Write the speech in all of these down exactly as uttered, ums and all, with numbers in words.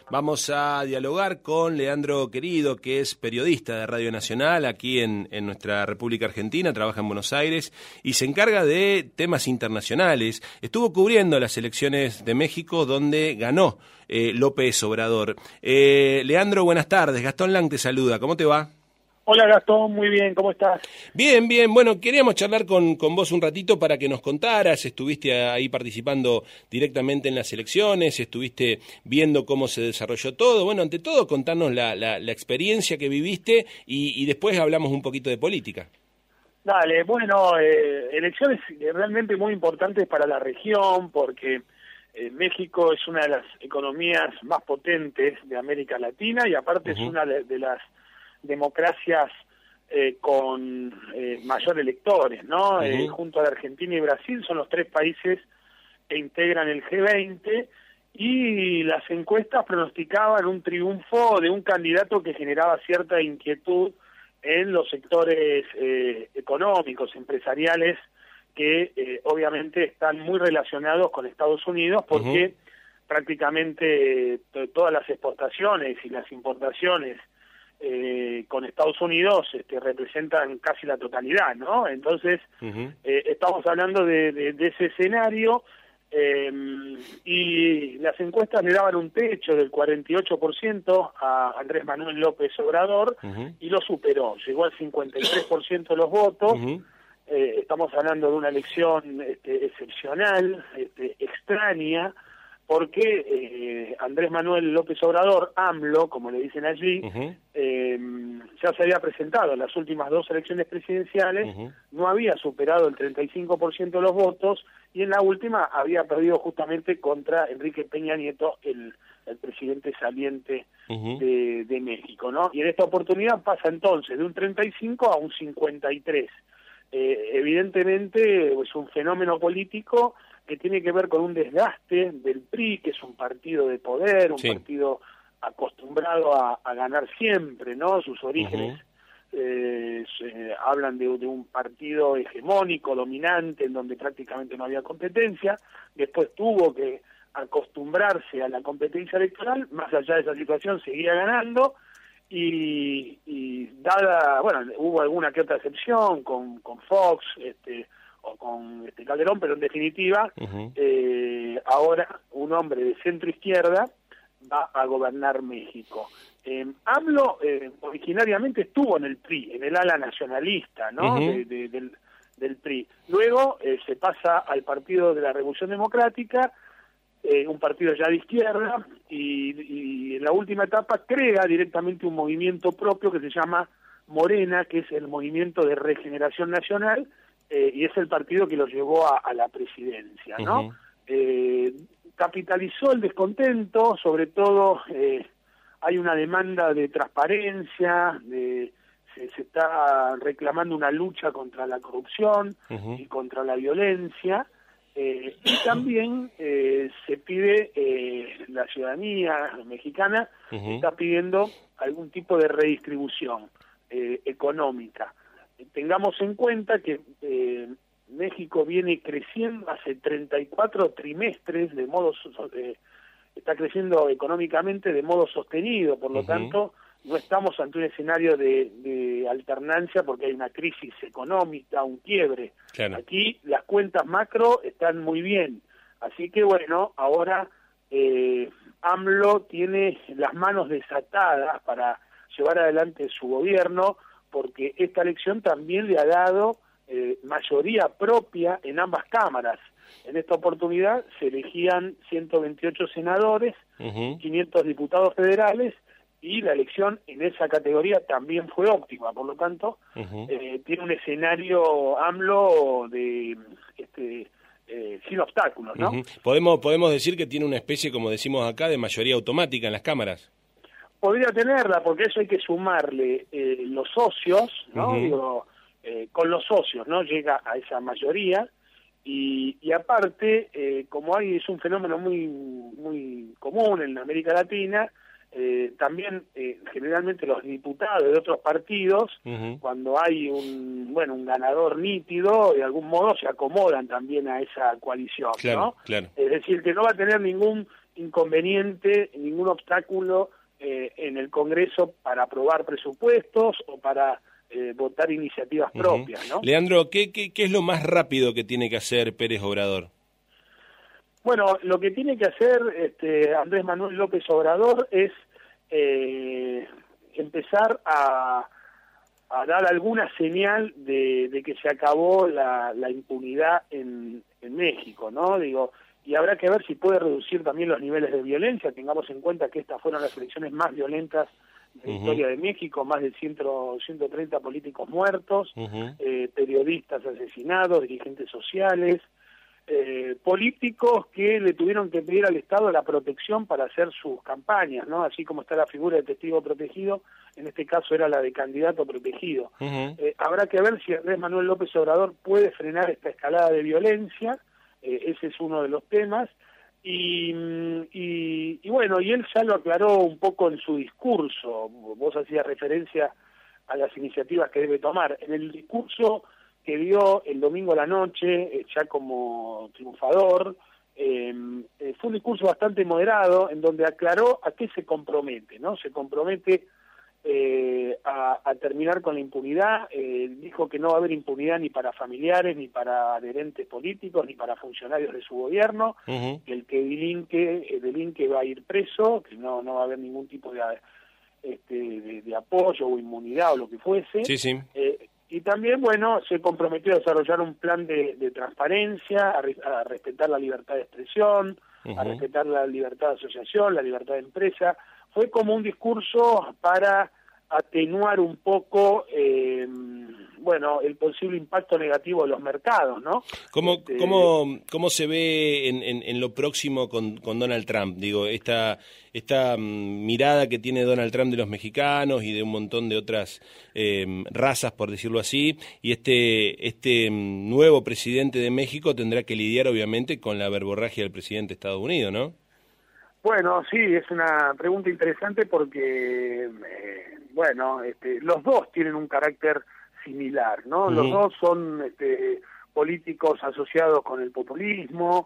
Vamos a dialogar con Leandro Querido, que es periodista de Radio Nacional aquí en, en nuestra República Argentina, trabaja en Buenos Aires y se encarga de temas internacionales. Estuvo cubriendo las elecciones de México donde ganó eh, López Obrador. Eh, Leandro, buenas tardes. Gastón Lang te saluda. ¿Cómo te va? Hola Gastón, muy bien, ¿cómo estás? Bien, bien. Bueno, queríamos charlar con, con vos un ratito para que nos contaras. Estuviste ahí participando directamente en las elecciones, estuviste viendo cómo se desarrolló todo. Bueno, ante todo, contanos la, la, la experiencia que viviste y, y después hablamos un poquito de política. Dale, bueno, eh, elecciones realmente muy importantes para la región porque eh, México es una de las economías más potentes de América Latina y aparte uh-huh. es una de, de las democracias eh, con eh, mayor electores, ¿no? Uh-huh. Eh, junto a la Argentina y Brasil son los tres países que integran el G veinte y las encuestas pronosticaban un triunfo de un candidato que generaba cierta inquietud en los sectores eh, económicos, empresariales, que eh, obviamente están muy relacionados con Estados Unidos porque uh-huh. prácticamente eh, todas las exportaciones y las importaciones Eh, con Estados Unidos este, representan casi la totalidad, ¿no? Entonces, uh-huh. eh, estamos hablando de, de, de ese escenario eh, y las encuestas le daban un techo del cuarenta y ocho por ciento a Andrés Manuel López Obrador uh-huh. y lo superó, llegó al cincuenta y tres por ciento de los votos. Uh-huh. eh, estamos hablando de una elección este, excepcional, este, extraña, porque eh, Andrés Manuel López Obrador, AMLO, como le dicen allí, uh-huh. eh, ya se había presentado en las últimas dos elecciones presidenciales, uh-huh. no había superado el treinta y cinco por ciento de los votos, y en la última había perdido justamente contra Enrique Peña Nieto, el, el presidente saliente uh-huh. de, de México, ¿no? Y en esta oportunidad pasa entonces de un treinta y cinco a un cincuenta y tres. Eh, evidentemente es un fenómeno político que tiene que ver con un desgaste del P R I, que es un partido de poder, un sí. partido acostumbrado a, a ganar siempre, ¿no? Sus orígenes uh-huh. eh, se, hablan de, de un partido hegemónico, dominante, en donde prácticamente no había competencia. Después tuvo que acostumbrarse a la competencia electoral, más allá de esa situación seguía ganando, y, y dada, bueno, hubo alguna que otra excepción con, con Fox, este o con este Calderón, pero en definitiva, uh-huh. eh, ahora un hombre de centro izquierda va a gobernar México. Eh, AMLO eh, originariamente estuvo en el P R I, en el ala nacionalista, ¿no? Uh-huh. de, de, del, del P R I. Luego eh, se pasa al Partido de la Revolución Democrática, eh, un partido ya de izquierda, y, y en la última etapa crea directamente un movimiento propio que se llama Morena, que es el Movimiento de Regeneración Nacional, Eh, y es el partido que lo llevó a, a la presidencia, ¿no? Uh-huh. Eh, capitalizó el descontento, sobre todo eh, hay una demanda de transparencia, de, se, se está reclamando una lucha contra la corrupción uh-huh. y contra la violencia, eh, y también eh, se pide, eh, la ciudadanía mexicana uh-huh. está pidiendo algún tipo de redistribución eh, económica. Tengamos en cuenta que eh, México viene creciendo hace treinta y cuatro trimestres, de modo eh, está creciendo económicamente de modo sostenido, por lo uh-huh. tanto no estamos ante un escenario de, de alternancia porque hay una crisis económica, un quiebre. Claro. Aquí las cuentas macro están muy bien, así que bueno, ahora eh, AMLO tiene las manos desatadas para llevar adelante su gobierno, porque esta elección también le ha dado eh, mayoría propia en ambas cámaras. En esta oportunidad se elegían ciento veintiocho senadores, uh-huh. quinientos diputados federales, y la elección en esa categoría también fue óptima, por lo tanto, uh-huh. eh, tiene un escenario AMLO de este eh, sin obstáculos, ¿no? Uh-huh. Podemos, podemos decir que tiene una especie, como decimos acá, de mayoría automática en las cámaras. Podría tenerla, porque eso hay que sumarle eh, los socios, ¿no? Uh-huh. Digo, eh, con los socios, ¿no? Llega a esa mayoría, y, y aparte, eh, como hay es un fenómeno muy muy común en América Latina, eh, también eh, generalmente los diputados de otros partidos, uh-huh. cuando hay un bueno un ganador nítido, de algún modo se acomodan también a esa coalición, claro, ¿no? Claro. Es decir, que no va a tener ningún inconveniente, ningún obstáculo eh, en el Congreso para aprobar presupuestos o para eh, votar iniciativas Uh-huh. propias, ¿no? Leandro, ¿qué, qué, ¿qué es lo más rápido que tiene que hacer Pérez Obrador? Bueno, lo que tiene que hacer este, Andrés Manuel López Obrador es eh, empezar a, a dar alguna señal de, de que se acabó la, la impunidad en, en México, ¿no? Digo, y habrá que ver si puede reducir también los niveles de violencia. Tengamos en cuenta que estas fueron las elecciones más violentas de la uh-huh. historia de México, más de ciento treinta políticos muertos, uh-huh. eh, periodistas asesinados, dirigentes sociales, eh, políticos que le tuvieron que pedir al Estado la protección para hacer sus campañas, ¿no? Así como está la figura de testigo protegido, en este caso era la de candidato protegido. Uh-huh. Eh, habrá que ver si Andrés Manuel López Obrador puede frenar esta escalada de violencia. Eh, ese es uno de los temas, y, y, y bueno, y él ya lo aclaró un poco en su discurso. Vos hacías referencia a las iniciativas que debe tomar. En el discurso que dio el domingo a la noche, eh, ya como triunfador, eh, eh, fue un discurso bastante moderado, en donde aclaró a qué se compromete, ¿no? Se compromete Eh, a, a terminar con la impunidad. Eh, dijo que no va a haber impunidad ni para familiares, ni para adherentes políticos, ni para funcionarios de su gobierno, uh-huh. que el que delinque, el delinque va a ir preso, que no, no va a haber ningún tipo de, este, de, de apoyo o inmunidad o lo que fuese. Sí, sí. Eh, y también, bueno, se comprometió a desarrollar un plan de, de transparencia, a, re, a respetar la libertad de expresión, uh-huh. a respetar la libertad de asociación, la libertad de empresa. Fue como un discurso para atenuar un poco, eh, bueno, el posible impacto negativo de los mercados, ¿no? ¿Cómo, este... cómo, cómo se ve en, en, en lo próximo con, con Donald Trump? Digo, esta, esta um, mirada que tiene Donald Trump de los mexicanos y de un montón de otras eh, razas, por decirlo así, y este, este um, nuevo presidente de México tendrá que lidiar, obviamente, con la verborragia del presidente de Estados Unidos, ¿no? Bueno, sí, es una pregunta interesante porque, eh, bueno, este, los dos tienen un carácter similar, ¿no? Uh-huh. Los dos son este, políticos asociados con el populismo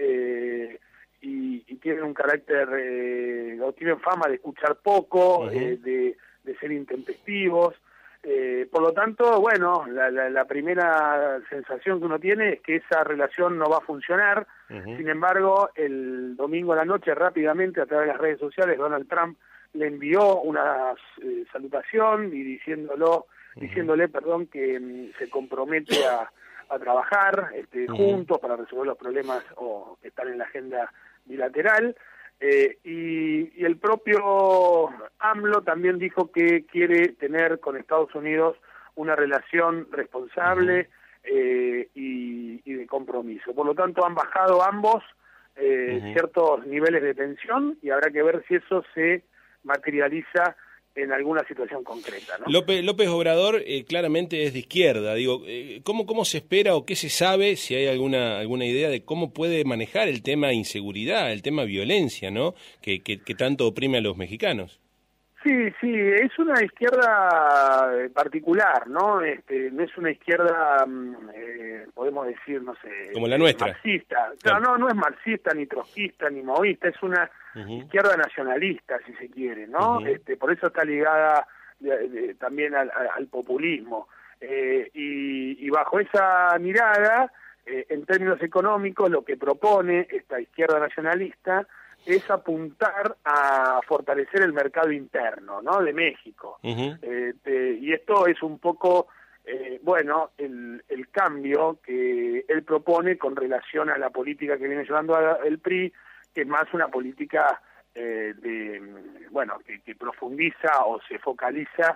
eh, y, y tienen un carácter, eh, o tienen fama de escuchar poco, uh-huh. eh, de, de ser intempestivos. Eh, por lo tanto, bueno, la, la, la primera sensación que uno tiene es que esa relación no va a funcionar. Uh-huh. Sin embargo, el domingo a la noche, rápidamente, a través de las redes sociales, Donald Trump le envió una eh, salutación y diciéndolo, uh-huh. diciéndole, perdón, que um, se compromete a, a trabajar este, uh-huh. juntos para resolver los problemas o que están en la agenda bilateral. Eh, y, y el propio AMLO también dijo que quiere tener con Estados Unidos una relación responsable uh-huh. eh, y, y de compromiso. Por lo tanto, han bajado ambos eh, uh-huh. ciertos niveles de tensión y habrá que ver si eso se materializa en alguna situación concreta, ¿no? López, López Obrador eh, claramente es de izquierda. Digo, eh, ¿cómo, ¿cómo se espera o qué se sabe, si hay alguna alguna idea de cómo puede manejar el tema inseguridad, el tema violencia, ¿no? Que, que, que tanto oprime a los mexicanos. Sí, sí, es una izquierda particular, ¿no? Este, no es una izquierda, eh, podemos decir, no sé... Como la nuestra. Marxista. Claro. No, no, no es marxista, ni trotskista, ni maoísta, es una uh-huh. izquierda nacionalista, si se quiere, ¿no? Uh-huh. Este, por eso está ligada de, de, también al, al populismo. Eh, y, y bajo esa mirada, eh, en términos económicos, lo que propone esta izquierda nacionalista es apuntar a fortalecer el mercado interno, ¿no?, de México. Uh-huh. Eh, te, y esto es un poco, eh, bueno, el, el cambio que él propone con relación a la política que viene llevando el P R I, que es más una política eh, de, bueno, que, que profundiza o se focaliza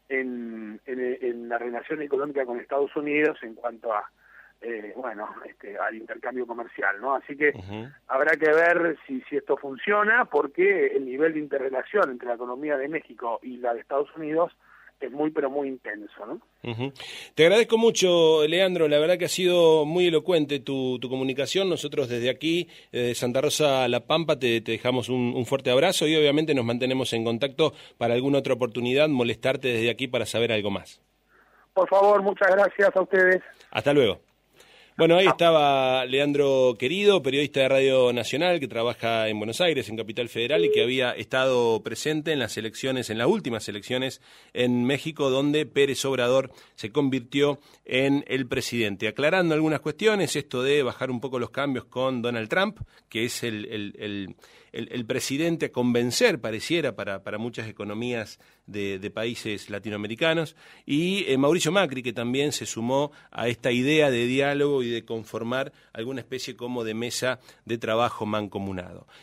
en, en, en la relación económica con Estados Unidos en cuanto a Eh, bueno, este, al intercambio comercial, ¿no? Así que uh-huh. habrá que ver si, si esto funciona, porque el nivel de interrelación entre la economía de México y la de Estados Unidos es muy, pero muy intenso, ¿no? Uh-huh. Te agradezco mucho, Leandro, la verdad que ha sido muy elocuente tu, tu comunicación. Nosotros desde aquí, desde Santa Rosa La Pampa, te, te dejamos un, un fuerte abrazo y obviamente nos mantenemos en contacto para alguna otra oportunidad, molestarte desde aquí para saber algo más. Por favor, muchas gracias a ustedes. Hasta luego. Bueno, ahí estaba Leandro Querido, periodista de Radio Nacional, que trabaja en Buenos Aires, en Capital Federal, y que había estado presente en las elecciones, en las últimas elecciones en México, donde Pérez Obrador se convirtió en el presidente. Aclarando algunas cuestiones, esto de bajar un poco los cambios con Donald Trump, que es el, el, el, el, el presidente a convencer, pareciera, para, para muchas economías de, de países latinoamericanos, y eh, Mauricio Macri, que también se sumó a esta idea de diálogo y de conformar alguna especie como de mesa de trabajo mancomunado.